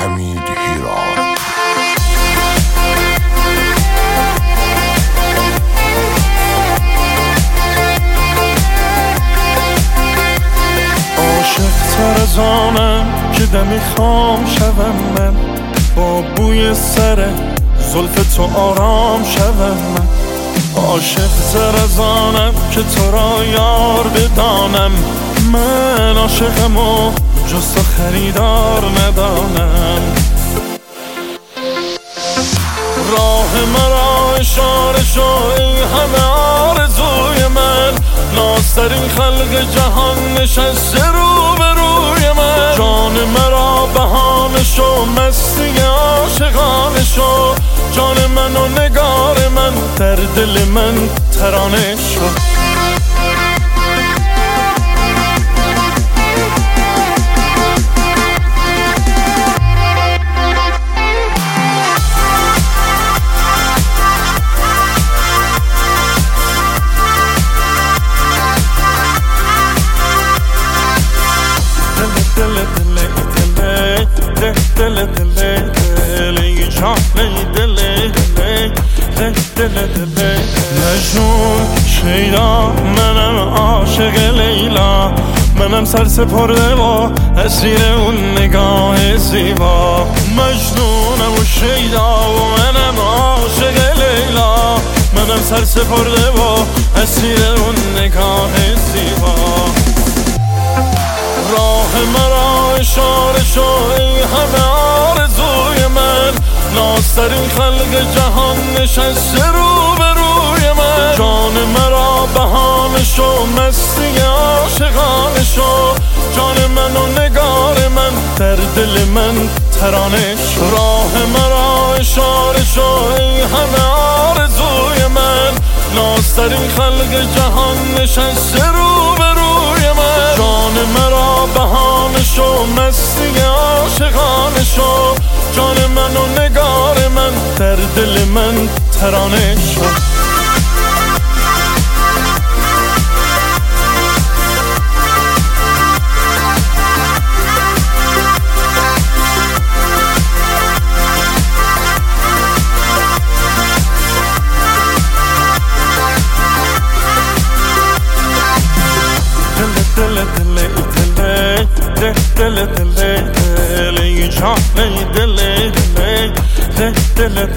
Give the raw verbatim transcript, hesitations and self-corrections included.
حمید هیران. عاشق تر از آنم که دمی خام شوم من، با بوی سر زلف تو آرام شوم من. عاشق تر از آنم که تو را یار بدانم، من عاشقم و جز تو خریدار ندانم. راه مرا اشاره شو ای همه آرزوی من، نازترین خلق جهان نشسته رو به روی من. جان مرا بهانه شو، مستی عاشقانه شو، جان من و نگار من، در دل من ترانه شو. دل دل دل ای جان دل دل دل دل مجنون شیدا، منم عاشق لیلا، منم سرسپرده و اسیر اون نگاه زیبا. مجنونم و شیدا و منم عاشق لیلا، منم سرسپرده و اسیر اون نگاه زیبا. راه مرا اشاره شو ای همه آرزوی من، نازترین خلق جهان نشسته رو به روی من. جان مرا بهانه شو، مستی عاشقانه شو، جان من و نگار من، در دل من ترانه شو. راه مرا اشاره شو ای همه آرزوی من، نازترین خلق جهان نشسته رو به روی من. جان مرا بهانه شو، مستی عاشقانه شو، جان من و نگار من، در دل من ترانه شو. دل دل دل دل دل دل ای جان دل دل دل دل